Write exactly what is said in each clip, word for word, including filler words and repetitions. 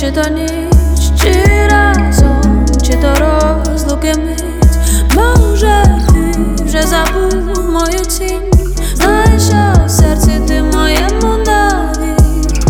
чи то ніч, чи разом, чи то розлуки мить. Може ти вже забув мою тінь, знаєш, що в серці ти моєму навік.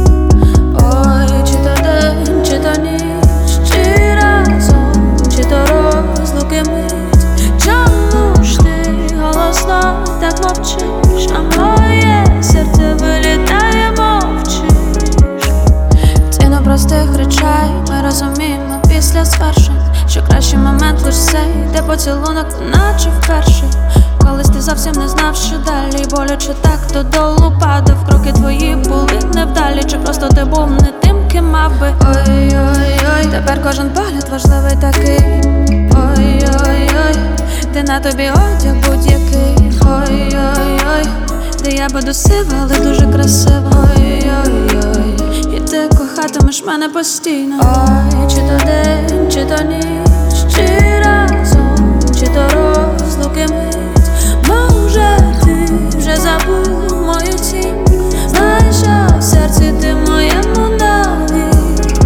Ой, чи то день, чи то ніч, чи разом, чи то розлуки мить. Чому ж ти голосно так мовчиш, а моє серце вилітає, мовчиш? Ціну простих речей ми розуміємо після звершень, що кращий момент лиш цей, де поцілунок, наче вперше. Колись ти зовсім не знав, що далі, боляче так додолу падав. Кроки твої були невдалі, чи просто ти був не тим, ким мав би. Ой-ой-ой, тепер кожен погляд важливий такий. Ой-ой-ой, ти на тобі одяг будь-який. Ой-ой-ой, де я буду сива, але дуже красива. Ой-ой-ой, і ти кохатимеш мене постійно. Ой, чи то день, чи то ніч, чи разом, чи то розлуки мить. Може ти вже забув мою тінь, знаєш, що в серці ти моєму навік.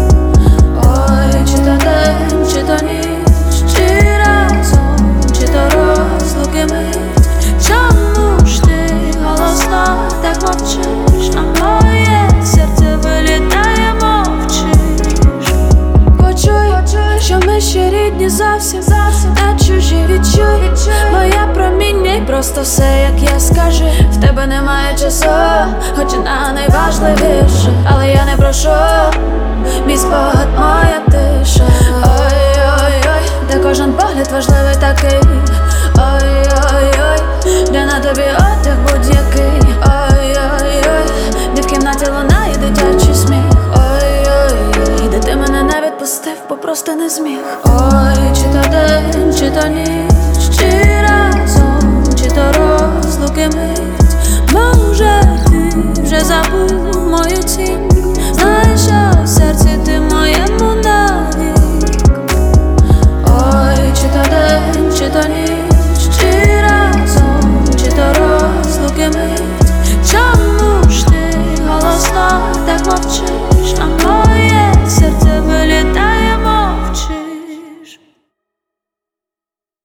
Ой, чи то день, чи то ніч, чи разом, чи то розлуки мить. Чому ж ти голосно так мовчиш, а моє серце вилітає, мовчиш? Почуй, що ми ще рідні зовсім, та чужі відчуй моє проміння й просто все, як я скажу. В тебе немає часу, хоч і на найважливіше, але я не прошу, мій спогад, моя тиша. Ой-ой-ой, де кожен погляд важливий такий. Ой-ой-ой, де на тобі одяг будь-який. Ой-ой-ой, де в кімнаті лунає дитячий сміх. Ой-ой-ой, де ти мене не відпустив, бо просто не зміг. Ой, чи то день, чи то ніч,